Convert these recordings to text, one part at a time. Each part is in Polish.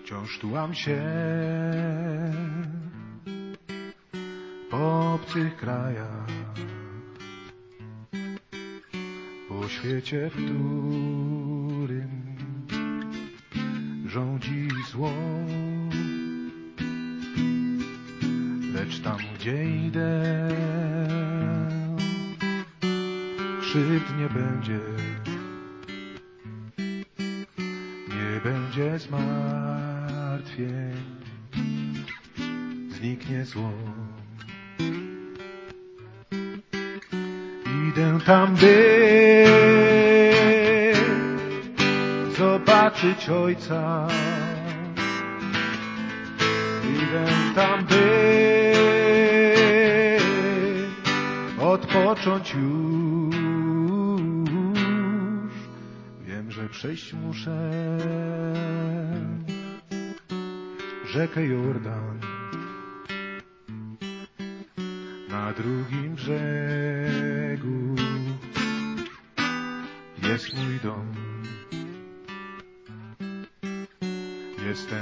Wciąż tułam się po obcych krajach, po świecie, w którym rządzi zło. Lecz tam, gdzie idę, krzywd nie będzie, nie będzie zmartwień, zniknie zło. Idę tam, by zobaczyć Ojca. Idę tam, by odpocząć już. Wiem, że przejść muszę rzekę Jordan. Na drugim brzegu jest mój dom. Jestem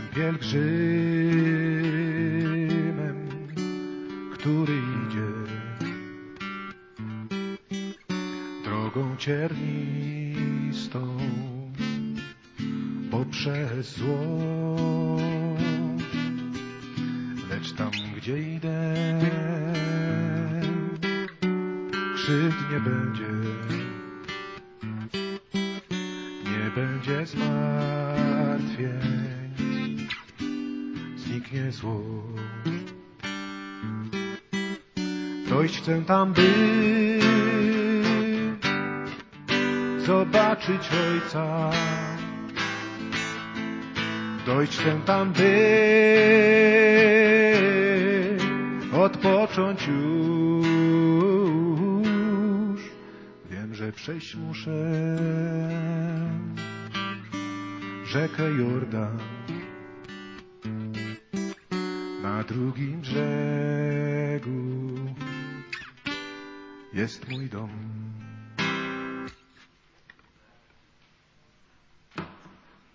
pielgrzymem, który idzie drogą ciernistą poprzez zło. Lecz tam, gdzie idę, krzywd nie będzie, nie będzie zmartwień, zniknie zło. Dojść chcę tam, by zobaczyć Ojca. Dojść chcę tam, by odpocząć już. Wiem, że przejść muszę rzekę Jordan. Na drugim brzegu jest mój dom.